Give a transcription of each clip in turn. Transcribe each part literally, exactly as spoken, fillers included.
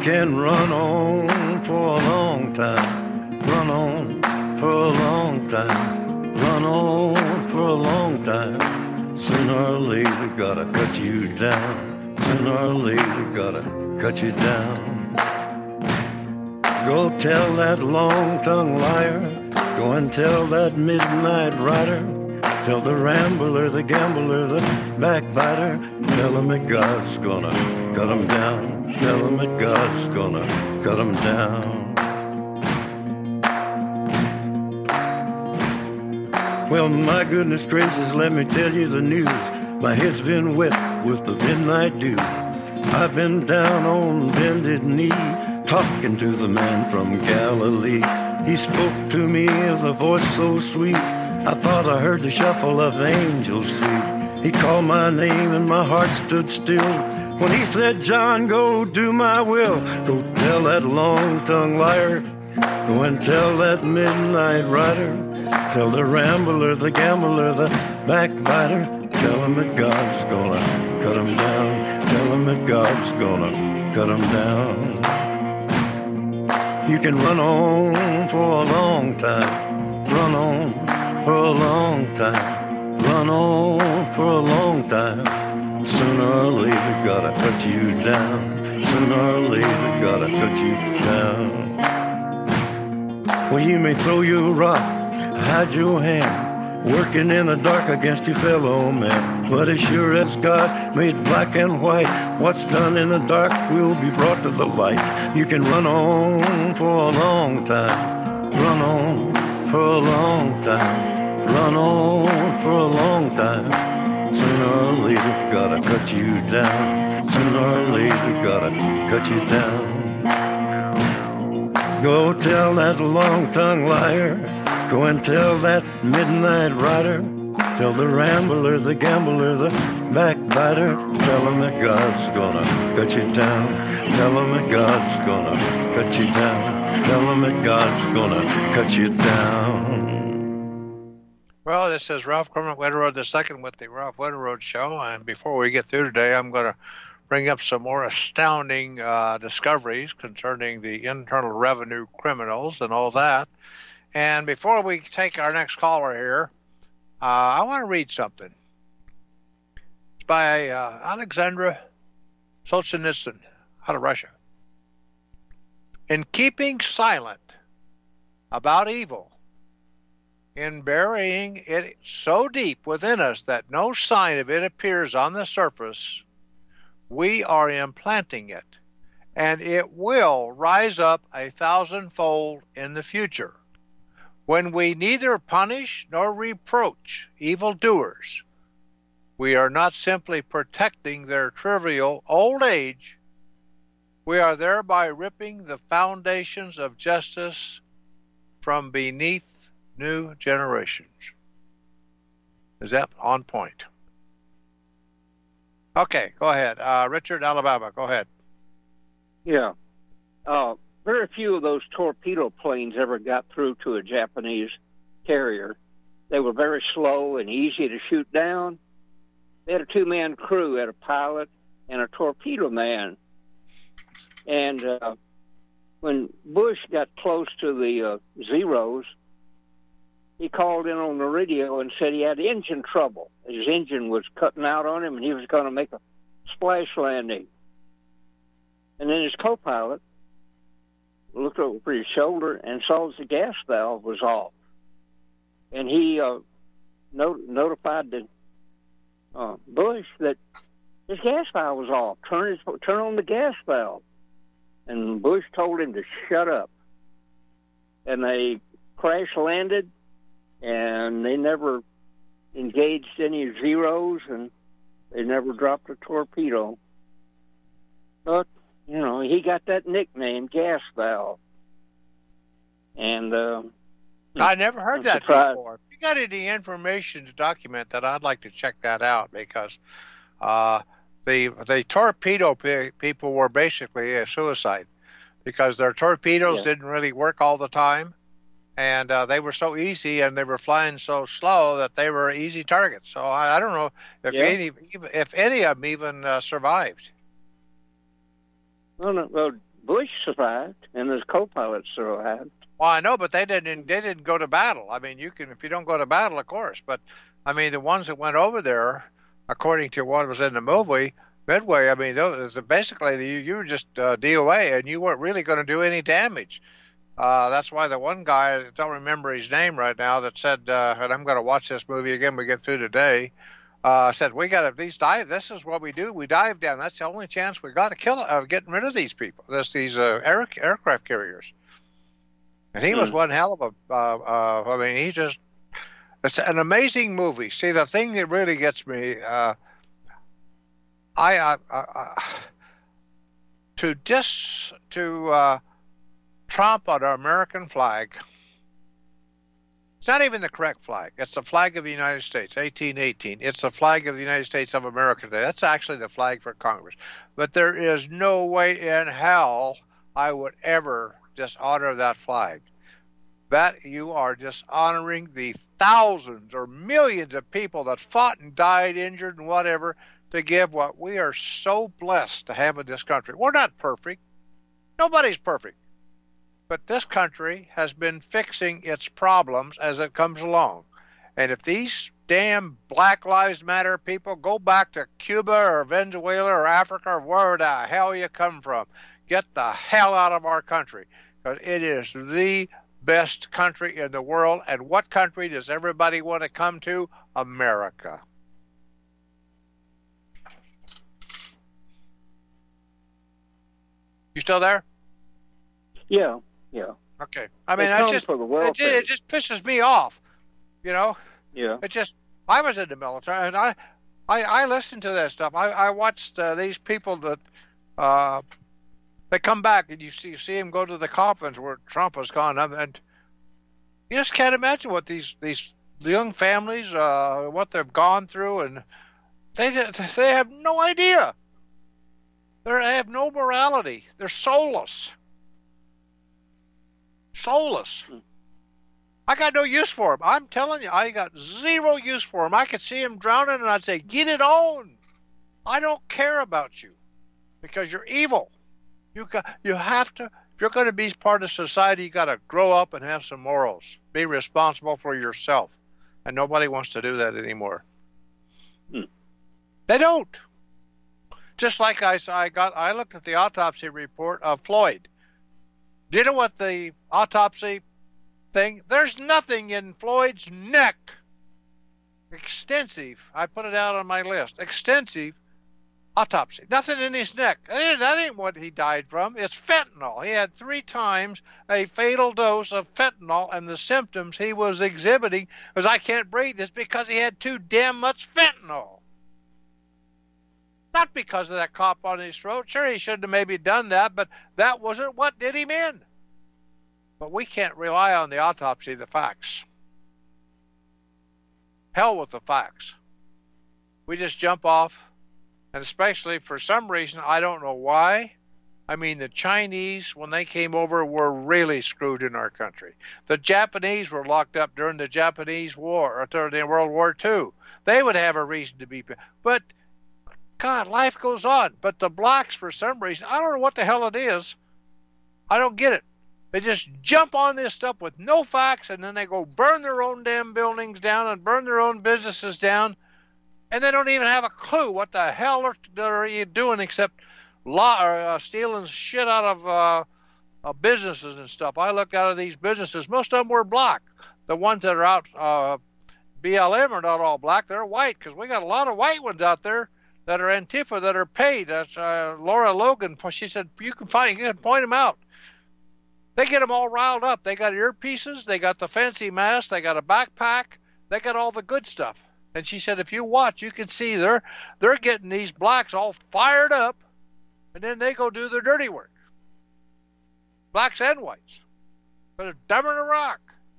can run on for a long time, run on for a long time, run on for a long time. Sooner or later, gotta cut you down. Sooner or later, gotta cut you down. Go tell that long-tongued liar, go and tell that midnight rider, tell the rambler, the gambler, the backbiter, tell him that God's gonna cut him down. Tell him that God's gonna cut him down. Well, my goodness gracious, let me tell you the news. My head's been wet with the midnight dew. I've been down on bended knee, talking to the man from Galilee. He spoke to me with a voice so sweet, I thought I heard the shuffle of angels sweet. He called my name and my heart stood still when he said, John, go do my will. Go tell that long-tongued liar, go and tell that midnight rider, tell the rambler, the gambler, the backbiter, tell him that God's gonna cut him down. Tell him that God's gonna cut him down. You can run on for a long time, run on for a long time, run on for a long time. Sooner or later, gotta cut you down. Sooner or later, gotta cut you down. Well, you may throw your rock, hide your hand, working in the dark against your fellow man. But as sure as God made black and white, what's done in the dark will be brought to the light. You can run on for a long time, run on for a long time, run on for a long time. Sooner or later, gotta cut you down. Sooner or later, gotta cut you down. Go tell that long-tongued liar, go and tell that midnight rider, tell the rambler, the gambler, the backbiter, tell him that God's gonna cut you down. Tell him that God's gonna cut you down. Tell him that God's gonna cut you down. Well, this is Ralph Clement Wetterroad the second with the Ralph Wetterroad Show, and before we get through today, I'm going to bring up some more astounding uh, discoveries concerning the Internal Revenue criminals and all that. And before we take our next caller here, uh, I want to read something. It's by uh, Alexandra Solzhenitsyn out of Russia. In keeping silent about evil, in burying it so deep within us that no sign of it appears on the surface, we are implanting it, and it will rise up a thousandfold in the future. When we neither punish nor reproach evildoers, we are not simply protecting their trivial old age, we are thereby ripping the foundations of justice from beneath new generations. Is that on point? Okay, go ahead. Uh, Richard, Alabama, go ahead. Yeah. Uh, very few of those torpedo planes ever got through to a Japanese carrier. They were very slow and easy to shoot down. They had a two-man crew, had a pilot and a torpedo man. And uh, when Bush got close to the uh, Zeros, he called in on the radio and said he had engine trouble. His engine was cutting out on him, and he was going to make a splash landing. And then his co-pilot looked over his shoulder and saw the gas valve was off. And he uh, not- notified the, uh, Bush that his gas valve was off. Turn, his, turn on the gas valve. And Bush told him to shut up. And they crash-landed, and they never engaged any Zeros, and they never dropped a torpedo. But, you know, he got that nickname, Gas Valve. And uh, I never heard I'm that surprised. before. If you got any information to document that, I'd like to check that out, because uh, the the torpedo pe- people were basically a suicide, because their torpedoes Yeah. didn't really work all the time. And uh, they were so easy, and they were flying so slow that they were easy targets. So I, I don't know if Yeah. any if any of them even uh, survived. Well, no, well, Bush survived, and his co-pilot survived. Well, I know, but they didn't. They didn't go to battle. I mean, you can if you don't go to battle, of course. But I mean, the ones that went over there, according to what was in the movie Midway, I mean, those, basically you, you were just uh, D O A, and you weren't really going to do any damage. Uh, that's why the one guy, I don't remember his name right now, that said, uh, and I'm going to watch this movie again when we get through today, uh, said, we got to at least dive. This is what we do. We dive down. That's the only chance we got to kill, uh, getting rid of these people, this, these uh, air, aircraft carriers. And he hmm. was one hell of a, uh, uh, I mean, he just, it's an amazing movie. See, the thing that really gets me, uh, I, I, I, to dis, to, uh, tromp on our American flag. It's not even the correct flag. It's the flag of the United States, eighteen eighteen. It's the flag of the United States of America today. That's actually the flag for Congress. But there is no way in hell I would ever dishonor that flag. That you are dishonoring the thousands or millions of people that fought and died, injured and whatever, to give what we are so blessed to have in this country. We're not perfect. Nobody's perfect. But this country has been fixing its problems as it comes along. And if these damn Black Lives Matter people go back to Cuba or Venezuela or Africa or where the hell you come from, get the hell out of our country. Because it is the best country in the world. And what country does everybody want to come to? America. You still there? Yeah. Yeah. Okay. I mean, I just it, it just pisses me off, you know. Yeah. It just I was in the military and I I, I listened to that stuff. I I watched uh, these people that uh they come back and you see you see them go to the coffins where Trump has gone up, and you just can't imagine what these these young families uh what they've gone through, and they they have no idea. They're, they have no morality. They're soulless. Soulless. I got no use for him. I'm telling you, I got zero use for him. I could see him drowning and I'd say, get it on. I don't care about you because you're evil. You got, you have to, if you're going to be part of society, you got to grow up and have some morals. Be responsible for yourself. And nobody wants to do that anymore. Hmm. They don't. Just like I, I got, I looked at the autopsy report of Floyd. Do you know what the autopsy thing? There's nothing in Floyd's neck. Extensive. I put it out on my list. Extensive autopsy. Nothing in his neck. That ain't, that ain't what he died from. It's fentanyl. He had three times a fatal dose of fentanyl, and the symptoms he was exhibiting was, I can't breathe, is because he had too damn much fentanyl. Not because of that cop on his throat. Sure, he should have maybe done that, but that wasn't what did him in. But we can't rely on the autopsy, the facts. Hell with the facts. We just jump off, and especially for some reason, I don't know why. I mean, the Chinese, when they came over, were really screwed in our country. The Japanese were locked up during the Japanese War, or during World War Two. They would have a reason to be, but God, life goes on. But the blacks, for some reason, I don't know what the hell it is. I don't get it. They just jump on this stuff with no facts, and then they go burn their own damn buildings down and burn their own businesses down, and they don't even have a clue what the hell are, are you doing except law, or, uh, stealing shit out of uh, uh, businesses and stuff. I looked out of these businesses. Most of them were black. The ones that are out, uh, B L M are not all black. They're white, because we got a lot of white ones out there that are Antifa, that are paid. That's uh, Laura Logan. She said, you can find, you can point them out. They get them all riled up. They got earpieces. They got the fancy mask. They got a backpack. They got all the good stuff. And she said, if you watch, you can see they're, they're getting these blacks all fired up, and then they go do their dirty work. Blacks and whites. But they're dumber than a rock.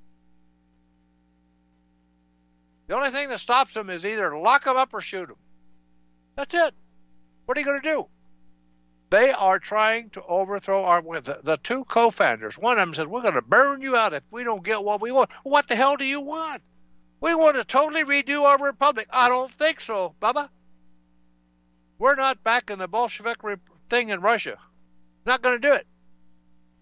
The only thing that stops them is either lock them up or shoot them. That's it. What are you going to do? They are trying to overthrow our, the, the two co-founders. One of them said, we're going to burn you out if we don't get what we want. What the hell do you want? We want to totally redo our republic. I don't think so, Bubba. We're not back in the Bolshevik thing in Russia. Not going to do it.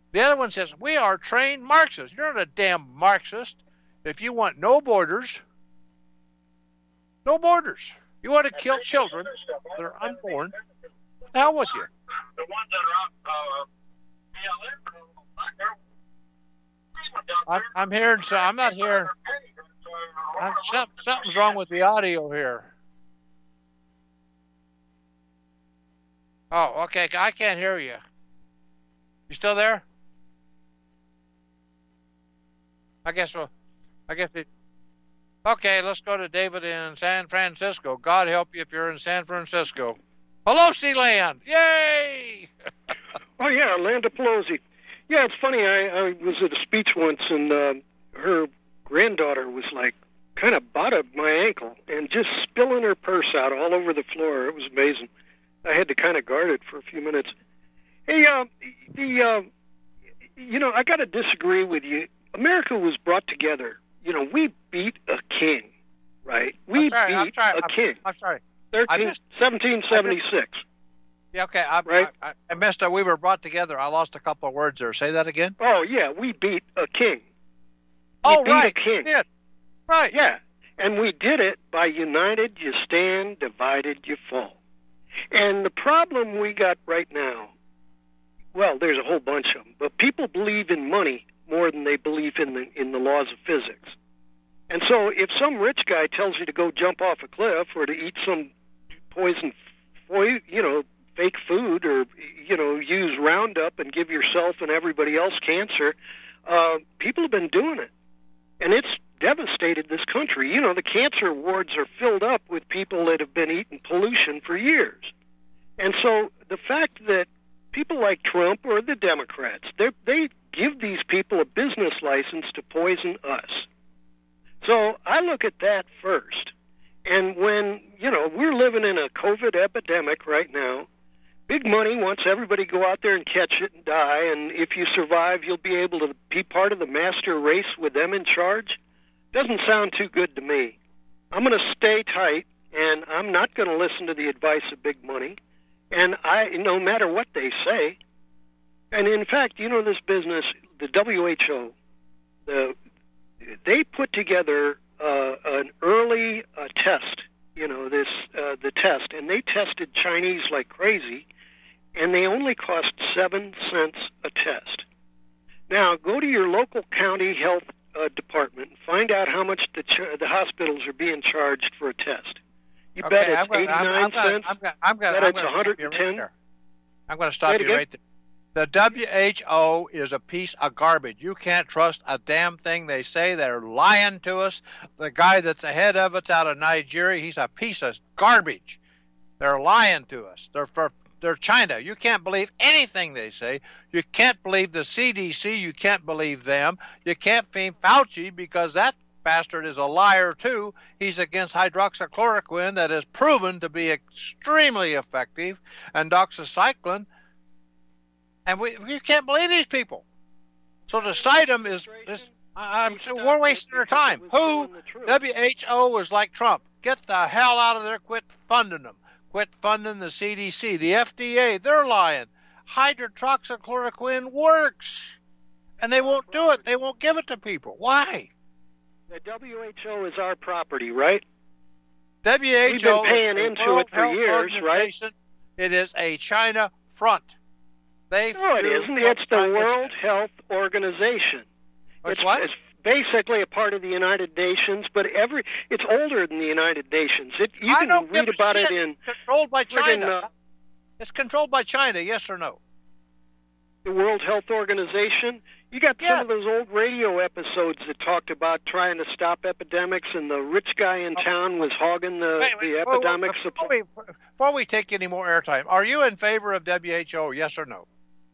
The other one says, we are trained Marxists. You're not a damn Marxist. If you want no borders, no borders. You want to kill children that are unborn, the hell with you. The ones that are uh, I'm, I'm hearing, so I'm not hearing. I'm, something's wrong with the audio here. Oh, okay. I can't hear you. You still there? I guess we'll, I guess it. Okay, let's go to David in San Francisco. God help you if you're in San Francisco. Pelosi land! Yay! Oh, yeah, Land of Pelosi. Yeah, it's funny. I, I was at a speech once, and uh, her granddaughter was like kind of bottom my ankle and just spilling her purse out all over the floor. It was amazing. I had to kind of guard it for a few minutes. Hey, uh, the uh, you know, I got to disagree with you. America was brought together. You know, we beat a king, right? We sorry, beat sorry, a I'm, king. I'm sorry. thirteen, seventeen seventy-six. Yeah, okay. I, right? I, I missed it. We were brought together. I lost a couple of words there. Say that again. Oh, yeah. We beat a king. We oh, beat right. a king. Yeah. Right. Yeah. And we did it by united you stand, divided you fall. And the problem we got right now, well, there's a whole bunch of them, but people believe in money more than they believe in the in the laws of physics. And so if some rich guy tells you to go jump off a cliff or to eat some poison, you know, fake food, or, you know, use Roundup and give yourself and everybody else cancer, uh, people have been doing it. And it's devastated this country. You know, the cancer wards are filled up with people that have been eating pollution for years. And so the fact that people like Trump or the Democrats, they give these people a business license to poison us. So I look at that first. And when, you know, we're living in a COVID epidemic right now, big money wants everybody to go out there and catch it and die, and if you survive, you'll be able to be part of the master race with them in charge. Doesn't sound too good to me. I'm going to stay tight, and I'm not going to listen to the advice of big money, and I, no matter what they say. And in fact, you know, this business, the W H O, the, they put together uh, an early uh, test, you know, this uh, the test, and they tested Chinese like crazy, and they only cost seven cents a test. Now, go to your local county health uh, department and find out how much the ch- the hospitals are being charged for a test. You okay, bet it's I'm gonna, eighty-nine I'm, I'm cents. I'm gonna, I'm gonna, bet I'm it's gonna one hundred ten. stop you right there. I'm going to stop you again? right there. The W H O is a piece of garbage. You can't trust a damn thing they say. They're lying to us. The guy that's ahead of it's out of Nigeria. He's a piece of garbage. They're lying to us. They're for they're China. You can't believe anything they say. You can't believe the C D C. You can't believe them. You can't believe Fauci because that bastard is a liar too. He's against hydroxychloroquine that is proven to be extremely effective, and doxycycline. And we, we can't believe these people. So to cite them is, is I'm so we're wasting our time. Who? W H O is like Trump. Get the hell out of there. Quit funding them. Quit funding the C D C. The F D A, they're lying. Hydroxychloroquine works. And they won't do it. They won't give it to people. Why? The W H O is our property, right? W H O We've been paying into it for years, right? It is a China front. They no, it isn't. It's the World Health Organization. It's, it's what? It's basically a part of the United Nations, but every it's older than the United Nations. It, you I can don't read give about a it shit. in It's controlled by China. uh, it's controlled by China, yes or no? The World Health Organization. You got yeah. some of those old radio episodes that talked about trying to stop epidemics, and the rich guy in town was hogging the, wait, wait, the wait, epidemic wait, supply. Before we, before we take any more airtime, are you in favor of W H O, yes or no?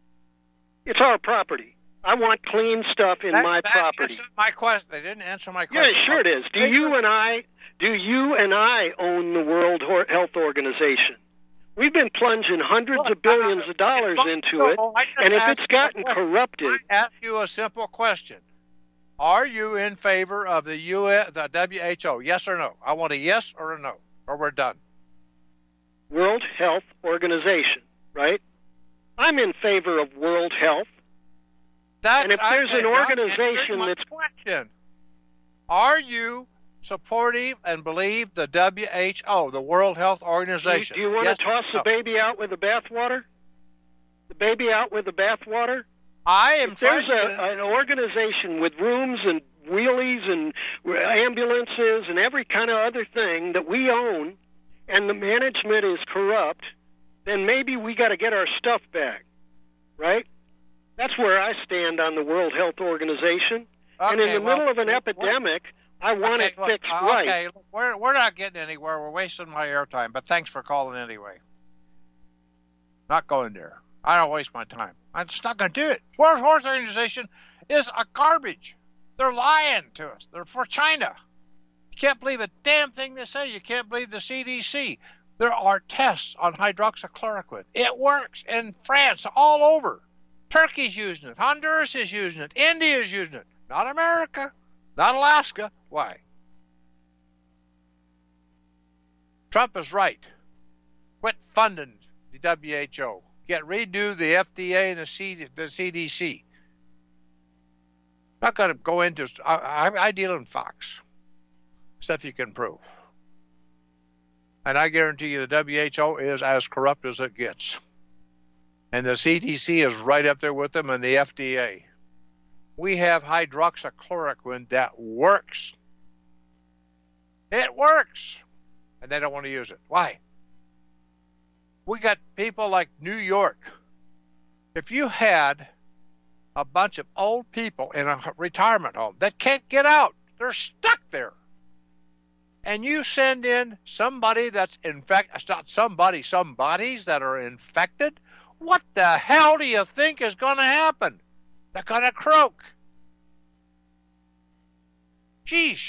It's our property. I want clean stuff in that, my that property. Answered my question. They didn't answer my question. Yeah, sure it is. Do you and I? Do you and I own the World Health Organization? We've been plunging hundreds Look, of billions uh, of dollars into it, and if it's gotten corrupted, I ask you a simple question: are you in favor of the U S, the W H O? Yes or no? I want a yes or a no, or we're done. World Health Organization, right? I'm in favor of World Health. That, and if I, there's an John, organization my that's... question. Are you supportive and believe the W H O, the World Health Organization? Do you, do you want yes, to toss no. the baby out with the bathwater? The baby out with the bathwater? I am If there's trying a, to... an organization with rooms and wheelies and ambulances and every kind of other thing that we own, and the management is corrupt, then maybe we got to get our stuff back, right? That's where I stand on the World Health Organization. Okay, and in the well, middle of an epidemic, I want okay, it look, fixed uh, right. Okay, look, we're, we're not getting anywhere. We're wasting my airtime, but thanks for calling anyway. Not going there. I don't waste my time. I'm just not going to do it. World Health Organization is a garbage. They're lying to us. They're for China. You can't believe a damn thing they say. You can't believe the C D C. There are tests on hydroxychloroquine. It works in France, all over. Turkey's using it. Honduras is using it. India is using it. Not America. Not Alaska. Why? Trump is right. Quit funding the W H O. Get redo the F D A and the, C, the C D C. Not going to go into... I, I, I deal in facts. Stuff you can prove. And I guarantee you the W H O is as corrupt as it gets. And the C D C is right up there with them, and the F D A. We have hydroxychloroquine that works. It works. And they don't want to use it. Why? We got people like New York. If you had a bunch of old people in a retirement home that can't get out, they're stuck there. And you send in somebody that's infected, it's not somebody, some bodies that are infected, what the hell do you think is going to happen? They're going to croak. Sheesh.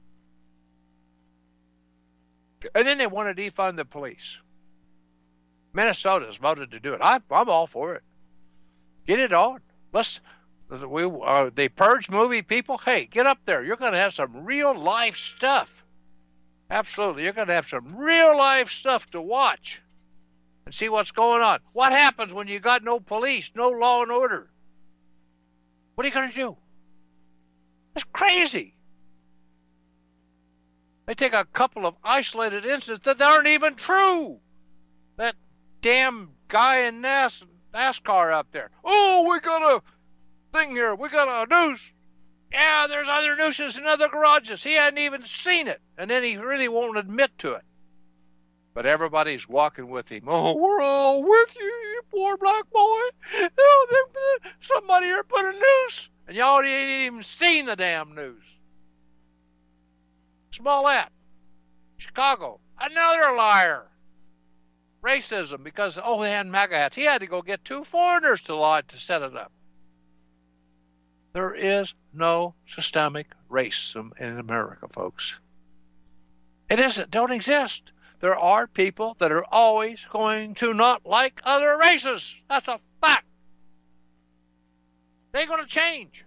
And then they want to defund the police. Minnesota's voted to do it. I, I'm all for it. Get it on. Let's. We uh, the Purge movie people. Hey, get up there. You're going to have some real life stuff. Absolutely, you're going to have some real life stuff to watch and see what's going on. What happens when you got no police, no law and order? What are you going to do? It's crazy. They take a couple of isolated incidents that aren't even true. That damn guy in NAS, NASCAR up there. Oh, we got a thing here. We got a noose. Yeah, there's other nooses in other garages. He hadn't even seen it. And then he really won't admit to it. But everybody's walking with him. Oh, we're all with you, you poor black boy. Oh, somebody here put a noose. And y'all ain't even seen the damn noose. Smollett, Chicago, another liar. Racism because, oh, they had MAGA hats. He had to go get two foreigners to lie to set it up. There is no systemic racism in America, folks. It isn't. Don't exist. There are people that are always going to not like other races. That's a fact. They're going to change.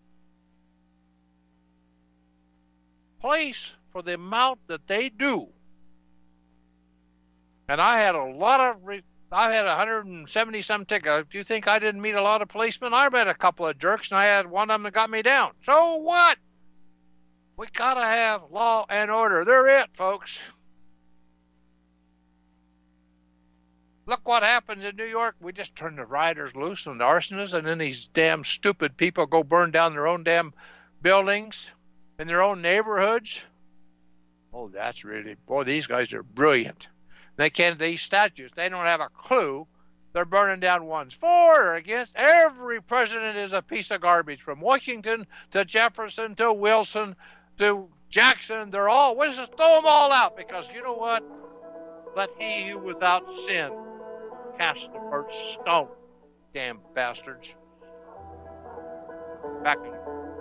Police, for the amount that they do, and I had a lot of... Re- I had one hundred seventy some tickets. Do you think I didn't meet a lot of policemen? I met a couple of jerks, and I had one of them that got me down. So what? We got to have law and order. They're it, folks. Look what happens in New York. We just turn the rioters loose and the arsonists, and then these damn stupid people go burn down their own damn buildings in their own neighborhoods. Oh, that's really... Boy, these guys are brilliant. They can't, these statues, they don't have a clue. They're burning down ones for or against. Every president is a piece of garbage, from Washington to Jefferson to Wilson to Jackson. They're all, we'll just throw them all out, because you know what? Let he who without sin cast the first stone. Damn bastards. Back to you.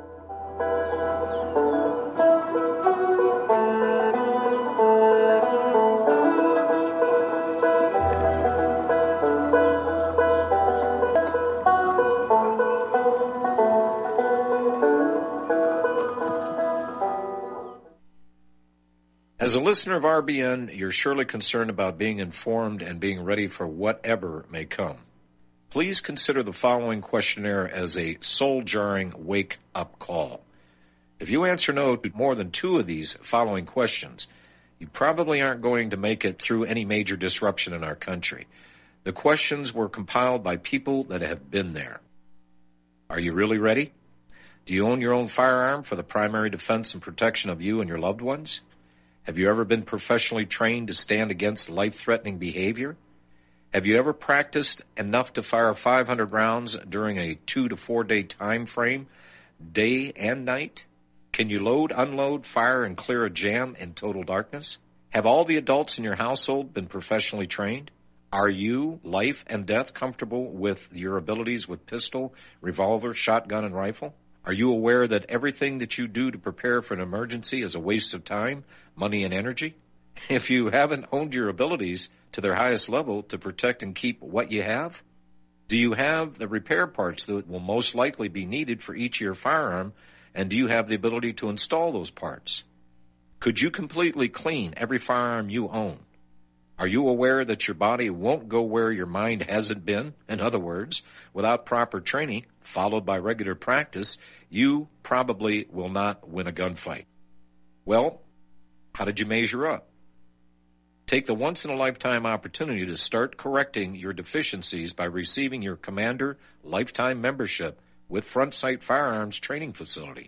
As a listener of R B N, you're surely concerned about being informed and being ready for whatever may come. Please consider the following questionnaire as a soul-jarring wake-up call. If you answer no to more than two of these following questions, you probably aren't going to make it through any major disruption in our country. The questions were compiled by people that have been there. Are you really ready? Do you own your own firearm for the primary defense and protection of you and your loved ones? Have you ever been professionally trained to stand against life-threatening behavior? Have you ever practiced enough to fire five hundred rounds during a two to four day time frame, day and night? Can you load, unload, fire, and clear a jam in total darkness? Have all the adults in your household been professionally trained? Are you, life and death, comfortable with your abilities with pistol, revolver, shotgun, and rifle? Are you aware that everything that you do to prepare for an emergency is a waste of time, money, and energy? If you haven't honed your abilities to their highest level to protect and keep what you have, do you have the repair parts that will most likely be needed for each of your firearm, and do you have the ability to install those parts? Could you completely clean every firearm you own? Are you aware that your body won't go where your mind hasn't been? In other words, without proper training, followed by regular practice, you probably will not win a gunfight. Well, how did you measure up? Take the once-in-a-lifetime opportunity to start correcting your deficiencies by receiving your Commander Lifetime Membership with Front Sight Firearms Training Facility.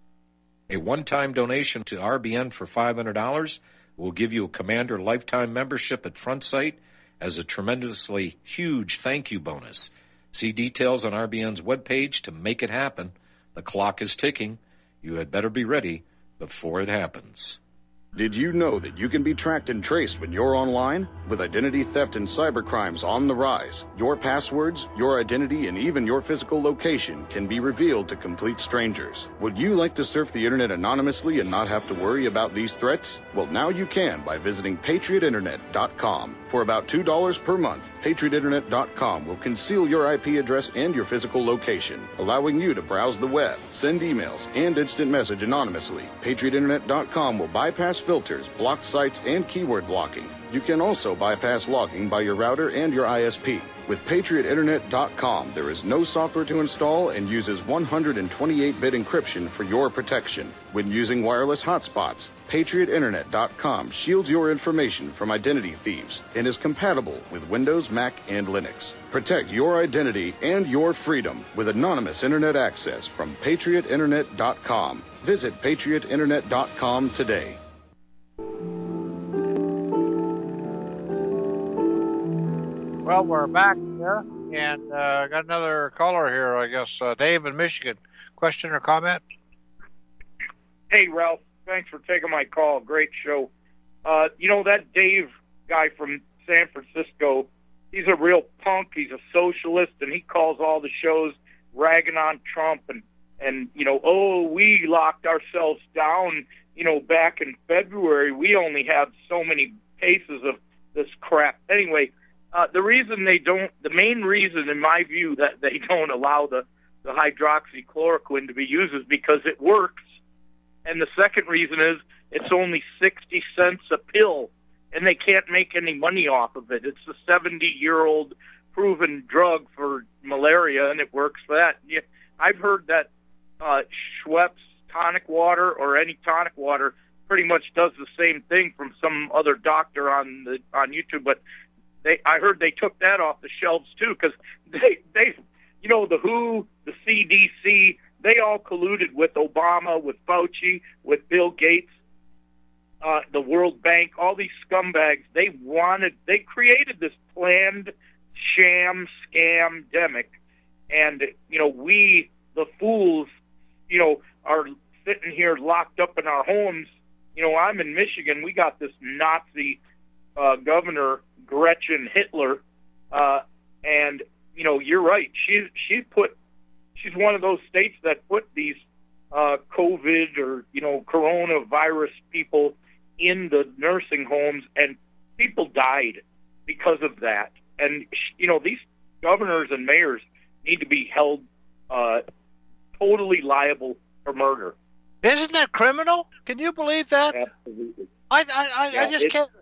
A one-time donation to R B N for five hundred dollars will give you a Commander Lifetime Membership at Front Sight as a tremendously huge thank you bonus. See details on R B N's webpage to make it happen. The clock is ticking. You had better be ready before it happens. Did you know that you can be tracked and traced when you're online? With identity theft and cybercrimes on the rise, your passwords, your identity, and even your physical location can be revealed to complete strangers. Would you like to surf the internet anonymously and not have to worry about these threats? Well, now you can by visiting patriot internet dot com. For about two dollars per month, patriot internet dot com will conceal your I P address and your physical location, allowing you to browse the web, send emails, and instant message anonymously. patriot internet dot com will bypass filters, block sites, and keyword blocking. You can also bypass logging by your router and your I S P. With patriot internet dot com, there is no software to install and uses one hundred twenty-eight bit encryption for your protection. When using wireless hotspots, patriot internet dot com shields your information from identity thieves and is compatible with Windows, Mac, and Linux. Protect your identity and your freedom with anonymous internet access from patriot internet dot com. Visit patriot internet dot com today. Well, we're back here, and uh, got another caller here, I guess. Uh, Dave in Michigan. Question or comment? Hey, Ralph. Thanks for taking my call. Great show. Uh, you know, that Dave guy from San Francisco, he's a real punk. He's a socialist, and he calls all the shows ragging on Trump and, and you know, oh, we locked ourselves down, you know, back in February. We only had so many cases of this crap. Anyway, Uh, the reason they don't, the main reason, in my view, that they don't allow the, the hydroxychloroquine to be used is because it works. And the second reason is it's only sixty cents a pill, and they can't make any money off of it. It's a seventy-year-old proven drug for malaria, and it works for that. Yeah, I've heard that uh, Schweppes tonic water or any tonic water pretty much does the same thing from some other doctor on the on YouTube, but They, I heard they took that off the shelves too, because they, they, you know, the W H O, the C D C, they all colluded with Obama, with Fauci, with Bill Gates, uh, the World Bank, all these scumbags. They wanted, they created this planned sham scam demic, and you know, we, the fools, you know, are sitting here locked up in our homes. You know, I'm in Michigan. We got this Nazi uh, governor, Gretchen Hitler, uh, and you know, you're right. She's she's put she's one of those states that put these uh, COVID or you know coronavirus people in the nursing homes, and people died because of that. And you know, these governors and mayors need to be held uh, totally liable for murder. Isn't that criminal? Can you believe that? Absolutely. I I, I, Yeah, I just can't.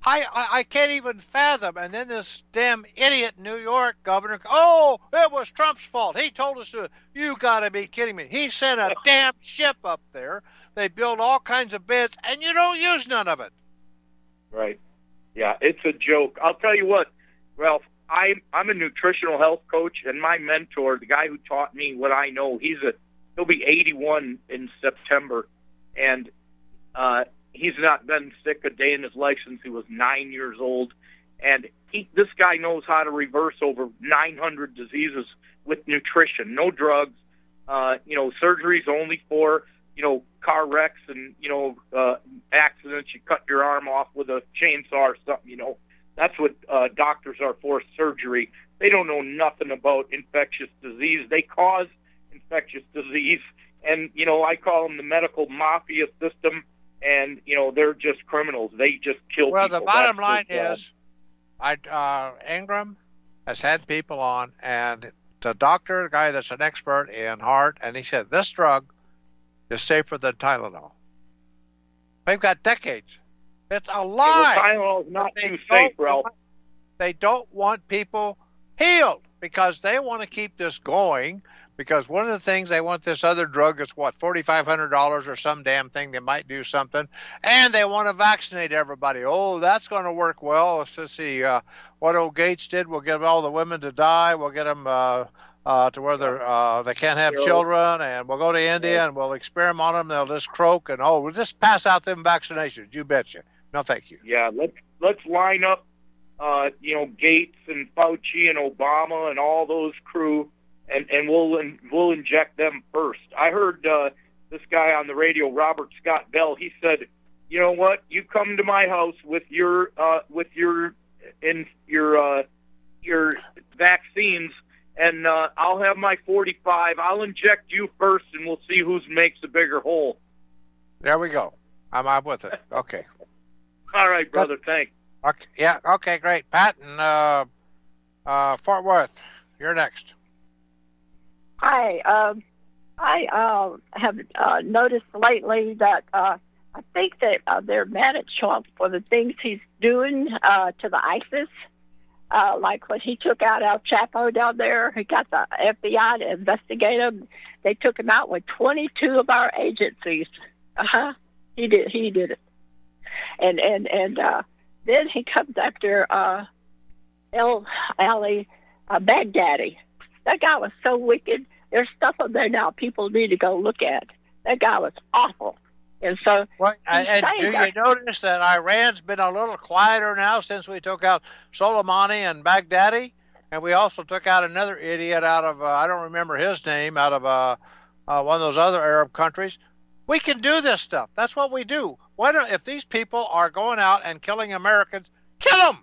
I, I, I can't even fathom. And then this damn idiot New York governor, oh, it was Trump's fault. He told us to. You got to be kidding me. He sent a damn ship up there. They build all kinds of beds, and you don't use none of it. Right. Yeah, it's a joke. I'll tell you what, Ralph, I'm, I'm a nutritional health coach, and my mentor, the guy who taught me what I know, he's a he'll be eighty-one in September, and uh, he's not been sick a day in his life since he was nine years old. And he, this guy knows how to reverse over nine hundred diseases with nutrition, no drugs. Uh, you know, surgery's only for, you know, car wrecks and, you know, uh, accidents. You cut your arm off with a chainsaw or something, you know. That's what uh, doctors are for, surgery. They don't know nothing about infectious disease. They cause infectious disease. And, you know, I call them the medical mafia system. And, you know, they're just criminals. They just kill well, people. Well, the bottom That's line their is, I, uh, Ingram has had people on, and the doctor, the guy that's an expert in heart, and he said, this drug is safer than Tylenol. They've got decades. It's a lie. Yeah, well, Tylenol is not they too safe, Ralph. Want, they don't want people healed because they want to keep this going. Because one of the things they want this other drug that's what, forty-five hundred dollars or some damn thing that might do something, and they want to vaccinate everybody. Oh, that's going to work well. Let's just see uh, what old Gates did. We'll get all the women to die. We'll get them uh, uh, to where they're, uh, they can't have children, and we'll go to India and we'll experiment on them. They'll just croak, and oh, we'll just pass out them vaccinations. You betcha. No, thank you. Yeah, let's let's line up, uh, you know, Gates and Fauci and Obama and all those crew. And, and we'll we'll inject them first. I heard uh, this guy on the radio, Robert Scott Bell. He said, "You know what? You come to my house with your uh, with your in your uh, your vaccines, and uh, I'll have my forty-five. I'll inject you first, and we'll see who makes a bigger hole." There we go. I'm I'm with it. Okay. All right, brother. Thanks. Okay. Yeah. Okay. Great. Pat in uh, uh, Fort Worth, you're next. Hi. Um, I uh, have uh, noticed lately that uh, I think that uh, they're mad at Trump for the things he's doing uh, to the ISIS. Uh, like when he took out El Chapo down there, he got the F B I to investigate him. They took him out with twenty-two of our agencies. Uh-huh. He did. He did it. And and and uh, then he comes after uh, El Ali uh, Baghdadi. That guy was so wicked. There's stuff up there now people need to go look at. That guy was awful. And so, well, and, and do you that. notice that Iran's been a little quieter now since we took out Soleimani and Baghdadi? And we also took out another idiot out of, uh, I don't remember his name, out of uh, uh, one of those other Arab countries. We can do this stuff. That's what we do. Why don't, if these people are going out and killing Americans, kill them!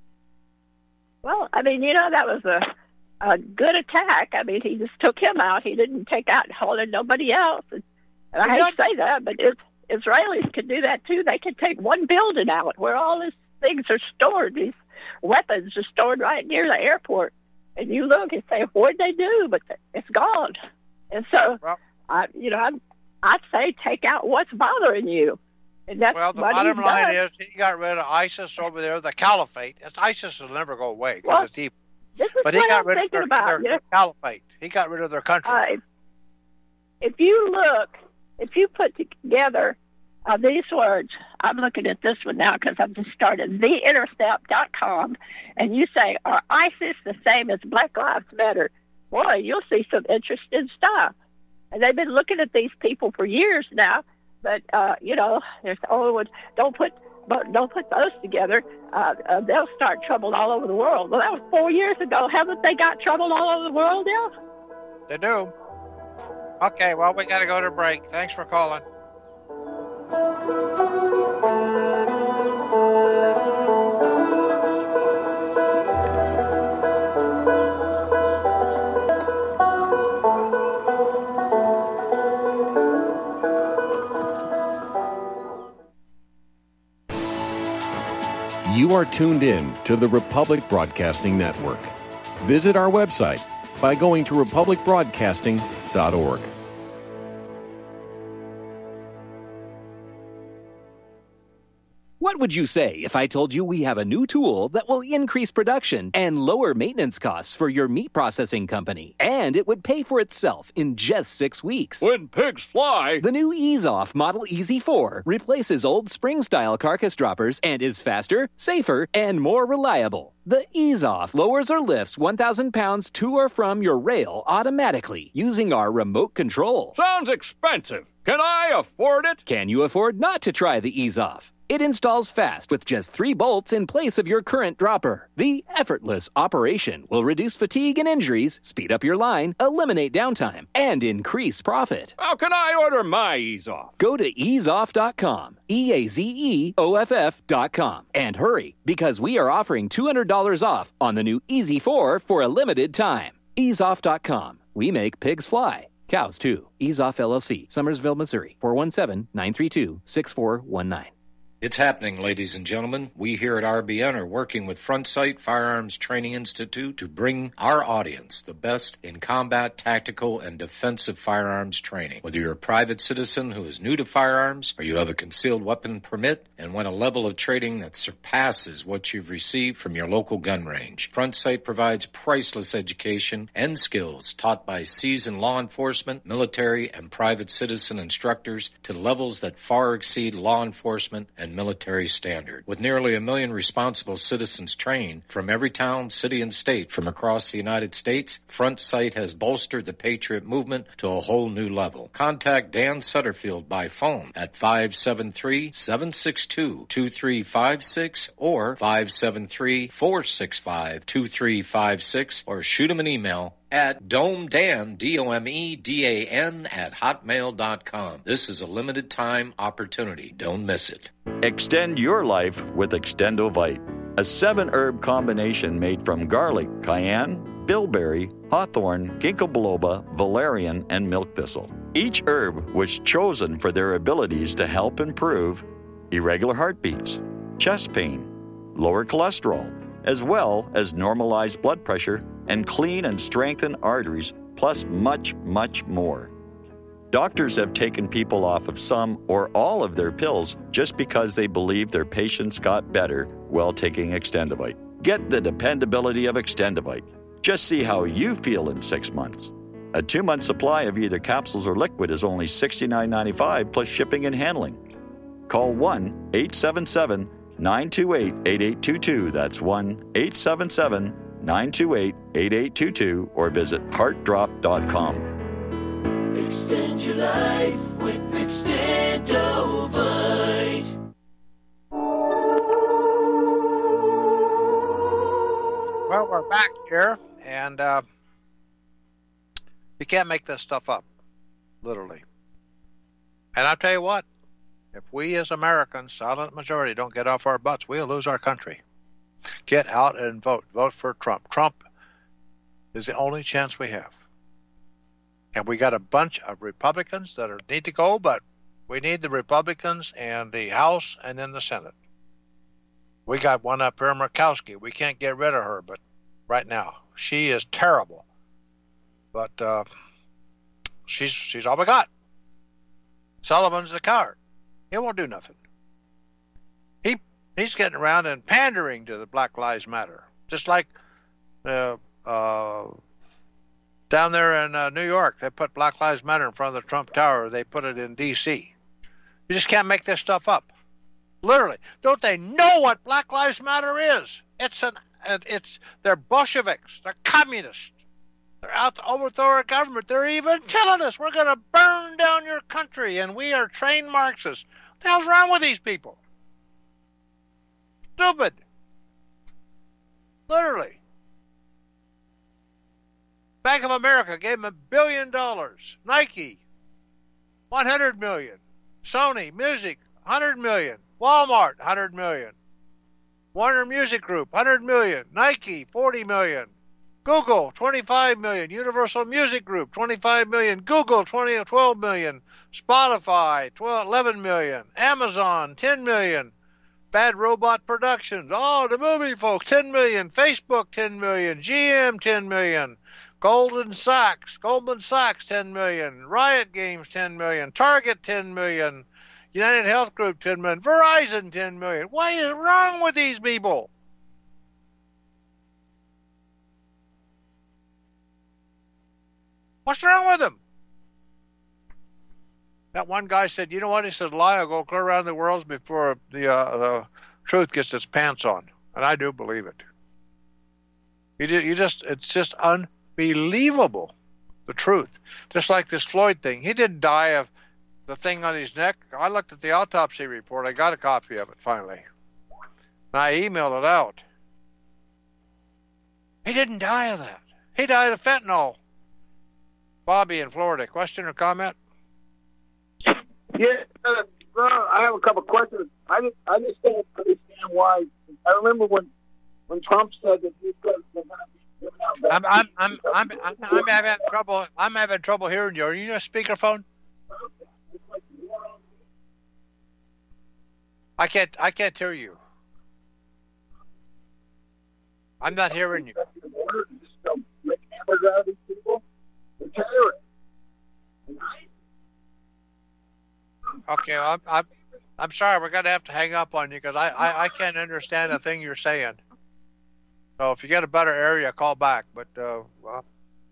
Well, I mean, you know, that was a... a good attack. I mean, he just took him out. He didn't take out Holland, nobody else. And, and I hate to say that, but if Israelis could do that too, they could take one building out where all these things are stored. These weapons are stored right near the airport. And you look and say, what'd they do? But it's gone. And so, well, I, you know, I'm, I'd say take out what's bothering you. And that's well, the what bottom he's line done. is he got rid of ISIS over there, the caliphate. It's, ISIS will never go away because well, it's evil. This is but he what got I'm rid thinking of their, about. their, You know? their caliphate. He got rid of their country. Uh, if, if you look, if you put together uh, these words, I'm looking at this one now because I've just started, the intercept dot com, and you say, are ISIS the same as Black Lives Matter? Boy, you'll see some interesting stuff. And they've been looking at these people for years now, but, uh, you know, there's oh, don't put... But don't put those together. Uh, uh, they'll start trouble all over the world. Well, that was four years ago. Haven't they got trouble all over the world now? They do. Okay, well, we got to go to break. Thanks for calling. You are tuned in to the Republic Broadcasting Network. Visit our website by going to republic broadcasting dot org. What would you say if I told you we have a new tool that will increase production and lower maintenance costs for your meat processing company? And it would pay for itself in just six weeks. When pigs fly! The new Ease Off Model E Z four replaces old spring-style carcass droppers and is faster, safer, and more reliable. The Ease Off lowers or lifts one thousand pounds to or from your rail automatically using our remote control. Sounds expensive. Can I afford it? Can you afford not to try the Ease Off? It installs fast with just three bolts in place of your current dropper. The effortless operation will reduce fatigue and injuries, speed up your line, eliminate downtime, and increase profit. How can I order my Ease Off? Go to ease off dot com, E A Z E O F F dot com, and hurry, because we are offering two hundred dollars off on the new E Z four for a limited time. ease off dot com. We make pigs fly. Cows, too. Ease Off L L C, Summersville, Missouri, four one seven, nine three two, six four one nine. It's happening, ladies and gentlemen. We here at R B N are working with Front Sight Firearms Training Institute to bring our audience the best in combat, tactical, and defensive firearms training. Whether you're a private citizen who is new to firearms, or you have a concealed weapon permit and want a level of training that surpasses what you've received from your local gun range, Front Sight provides priceless education and skills taught by seasoned law enforcement, military, and private citizen instructors to levels that far exceed law enforcement and military standard. With nearly a million responsible citizens trained from every town, city, and state from across the United States, Front Sight has bolstered the Patriot movement to a whole new level. Contact Dan Sutterfield by phone at five seven three, seven six two, two three five six or five seven three, four six five, two three five six, or shoot him an email at domedan, D O M E D A N, at hotmail dot com. This is a limited time opportunity. Don't miss it. Extend your life with Extendovite, a seven-herb combination made from garlic, cayenne, bilberry, hawthorn, ginkgo biloba, valerian, and milk thistle. Each herb was chosen for their abilities to help improve irregular heartbeats, chest pain, lower cholesterol, as well as normalize blood pressure and clean and strengthen arteries, plus much, much more. Doctors have taken people off of some or all of their pills just because they believe their patients got better while taking Extendovite. Get the dependability of Extendovite. Just see how you feel in six months. A two-month supply of either capsules or liquid is only sixty-nine ninety-five plus shipping and handling. Call one eight seven seven, nine two eight, eight eight two two. That's one eight seven seven, nine two eight, eight eight two two or visit heart drop dot com. Extend your life with Extendovite. Well, we're back here, and uh, you can't make this stuff up, literally. And I'll tell you what, if we as Americans, silent majority, don't get off our butts, we'll lose our country. Get out and vote. Vote for Trump. Trump is the only chance we have. And we got a bunch of Republicans that are, need to go, but we need the Republicans in the House and in the Senate. We got one up here, Murkowski. We can't get rid of her, but right now she is terrible. But uh, she's she's all we got. Sullivan's the coward. He won't do nothing. He he's getting around and pandering to the Black Lives Matter, just like the. Uh, Down there in uh, New York, they put Black Lives Matter in front of the Trump Tower. They put it in D C You just can't make this stuff up. Literally. Don't they know what Black Lives Matter is? It's an, it's, they're Bolsheviks. They're communists. They're out to overthrow our government. They're even telling us we're going to burn down your country, and we are trained Marxists. What the hell's wrong with these people? Stupid. Literally. Bank of America gave him a billion dollars. Nike, one hundred million. Sony Music, one hundred million. Walmart, one hundred million. Warner Music Group, one hundred million. Nike, forty million. Google, twenty-five million. Universal Music Group, twenty-five million. Google, twenty, twelve million. Spotify, twelve, eleven million. Amazon, ten million. Bad Robot Productions, oh, the movie folks, ten million. Facebook, ten million. G M, ten million. Goldman Sachs, Goldman Sachs, ten million. Riot Games, ten million. Target, ten million. United Health Group, ten million. Verizon, ten million. What is wrong with these people? What's wrong with them? That one guy said, you know what? He said, lie will go clear around the world before the, uh, the truth gets its pants on. And I do believe it. You, just, you just, it's just unbelievable, the truth. Just like this Floyd thing. He didn't die of the thing on his neck. I looked at the autopsy report. I got a copy of it finally. And I emailed it out. He didn't die of that. He died of fentanyl. Bobby in Florida, question or comment? Yeah, uh, I have a couple of questions. I just, I just don't understand why. I remember when, when Trump said that these guys were going to be giving out. I'm, I'm, I'm, I'm, I'm, I'm having trouble. I'm having trouble hearing you. Are you on a speakerphone? I can't. I can't hear you. I'm not hearing you. Okay, I'm, I'm, I'm sorry. We're going to have to hang up on you because I, I, I can't understand a thing you're saying. So if you get a better area, call back. But, uh, well,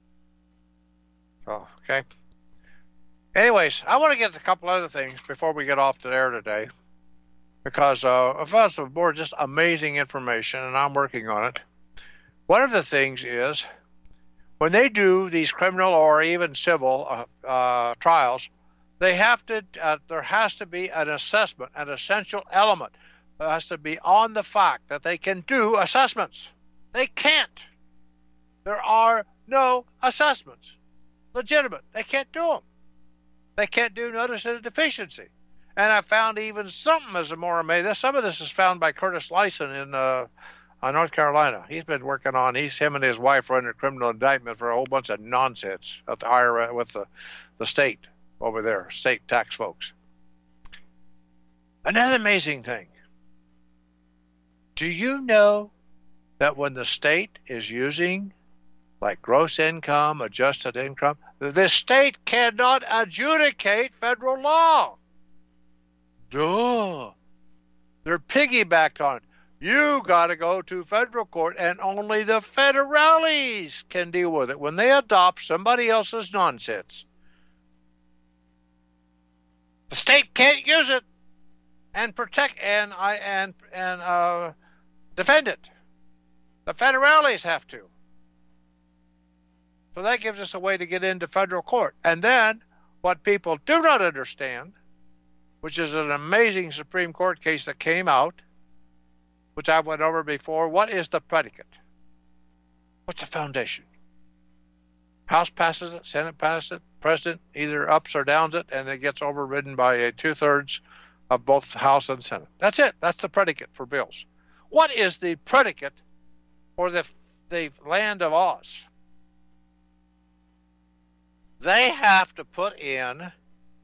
so, okay. Anyways, I want to get a couple other things before we get off the air today. Because, uh, first of all, just amazing information, and I'm working on it. One of the things is, when they do these criminal or even civil uh, uh, trials, they have to. Uh, there has to be an assessment, an essential element. There has to be on the fact that they can do assessments. They can't. There are no assessments. Legitimate. They can't do them. They can't do notice of deficiency. And I found even something as a more amazing. Some of this is found by Curtis Lyson in uh, uh, North Carolina. He's been working on. He's him and his wife are under criminal indictment for a whole bunch of nonsense at the I R S with the the state over there, state tax folks. Another amazing thing. Do you know that when the state is using like gross income, adjusted income, the state cannot adjudicate federal law? Duh. They're piggybacked on it. You got to go to federal court, and only the federales can deal with it when they adopt somebody else's nonsense. The state can't use it and protect and I and and uh, defend it. The federales have to. So that gives us a way to get into federal court. And then what people do not understand, which is an amazing Supreme Court case that came out, which I went over before. What is the predicate? What's the foundation? House passes it, Senate passes it, President either ups or downs it, and it gets overridden by a two-thirds of both House and Senate. That's it. That's the predicate for bills. What is the predicate for the, the land of Oz? They have to put in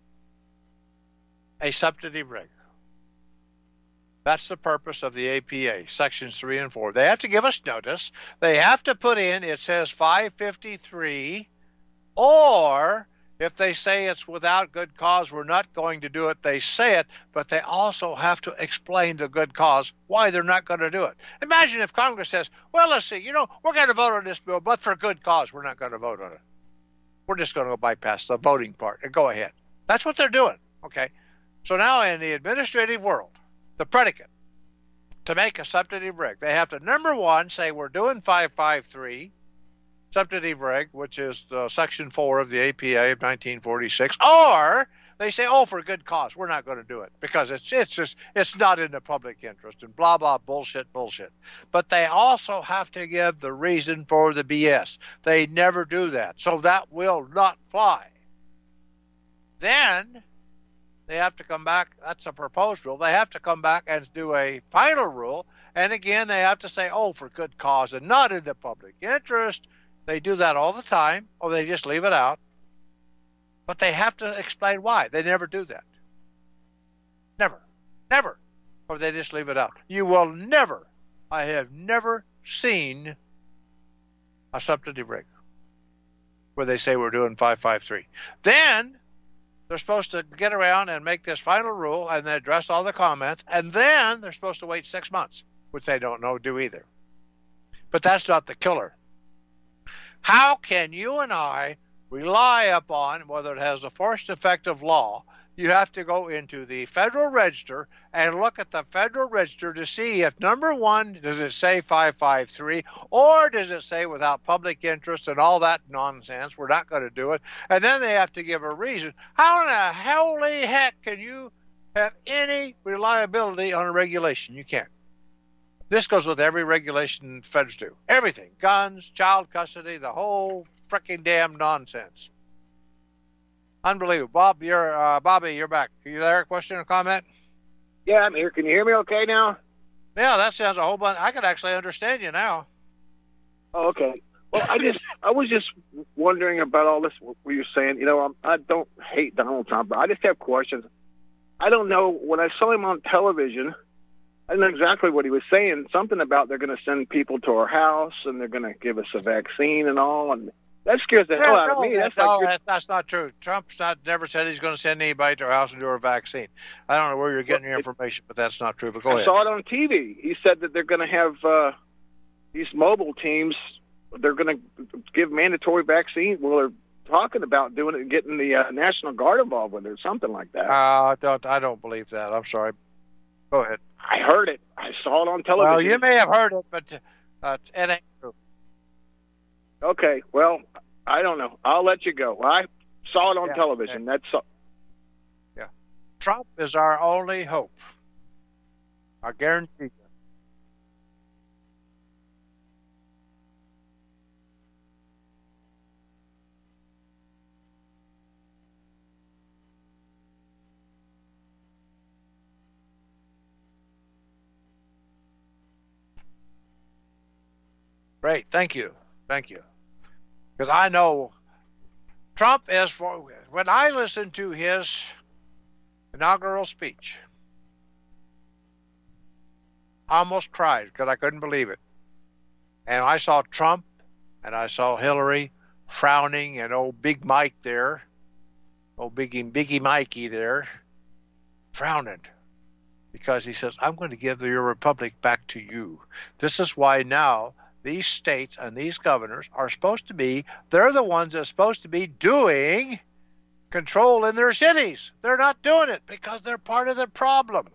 a subsidy rig. That's the purpose of the A P A, sections three and four. They have to give us notice. They have to put in, it says five fifty-three, or if they say it's without good cause, we're not going to do it, they say it, but they also have to explain the good cause, why they're not going to do it. Imagine if Congress says, well, let's see, you know, we're going to vote on this bill, but for good cause, we're not going to vote on it. We're just going to bypass the voting part and go ahead. That's what they're doing, okay? So now in the administrative world, the predicate to make a substantive rig, they have to, number one, say we're doing five fifty-three, substantive rig, which is the section four of the A P A of nineteen forty-six, or they say, oh, for good cause, we're not going to do it because it's it's just it's not in the public interest and blah blah bullshit bullshit. But they also have to give the reason for the B S. They never do that, so that will not fly. Then they have to come back. That's a proposed rule. They have to come back and do a final rule. And again, they have to say, oh, for good cause and not in the public interest. They do that all the time, or they just leave it out. But they have to explain why. They never do that. Never. Never. Or they just leave it out. You will never, I have never seen a substantive rig where they say we're doing five fifty-three. Then they're supposed to get around and make this final rule and then address all the comments, and then they're supposed to wait six months, which they don't know do either. But that's not the killer. How can you and I rely upon whether it has the force effect of law? You have to go into the Federal Register and look at the Federal Register to see if, number one, does it say five five three, or does it say without public interest and all that nonsense, we're not going to do it. And then they have to give a reason. How in the holy heck can you have any reliability on a regulation? You can't. This goes with every regulation feds do. Everything. Guns, child custody, the whole frickin' damn nonsense. Unbelievable. Bob, you're uh, Bobby, you're back. Are you there? Question or comment? Yeah, I'm here. Can you hear me okay now? Yeah, that sounds a whole bunch. I can actually understand you now. Oh, okay. Well, I just, I was just wondering about all this. What you're saying, you know, I'm, I don't hate Donald Trump, but I just have questions. I don't know. When I saw him on television, I didn't know exactly what he was saying. Something about they're going to send people to our house and they're going to give us a vaccine and all, and that scares the no, hell out no, of me. That's, no, like that's, that's not true. Trump's not never said he's going to send anybody to our house and do a vaccine. I don't know where you're getting well, your information, but that's not true. But go I ahead. saw it on T V. He said that they're going to have uh, these mobile teams. They're going to give mandatory vaccine. Well, they're talking about doing it, getting the uh, National Guard involved with it, or something like that. Uh, I don't. I don't believe that. I'm sorry. Go ahead. I heard it. I saw it on television. Well, you may have heard it, but uh, it ain't true. Okay. Well, I don't know. I'll let you go. I saw it on yeah, television. yeah. That's so. Yeah. Trump is our only hope. I guarantee you. Great. Thank you. Thank you. Because I know Trump is for, when I listened to his inaugural speech, I almost cried because I couldn't believe it. And I saw Trump and I saw Hillary frowning and old Big Mike there, old Biggie, Biggie Mikey there, frowning. Because he says, I'm going to give your republic back to you. This is why now these states and these governors are supposed to be, they're the ones that are supposed to be doing control in their cities. They're not doing it because they're part of the problem.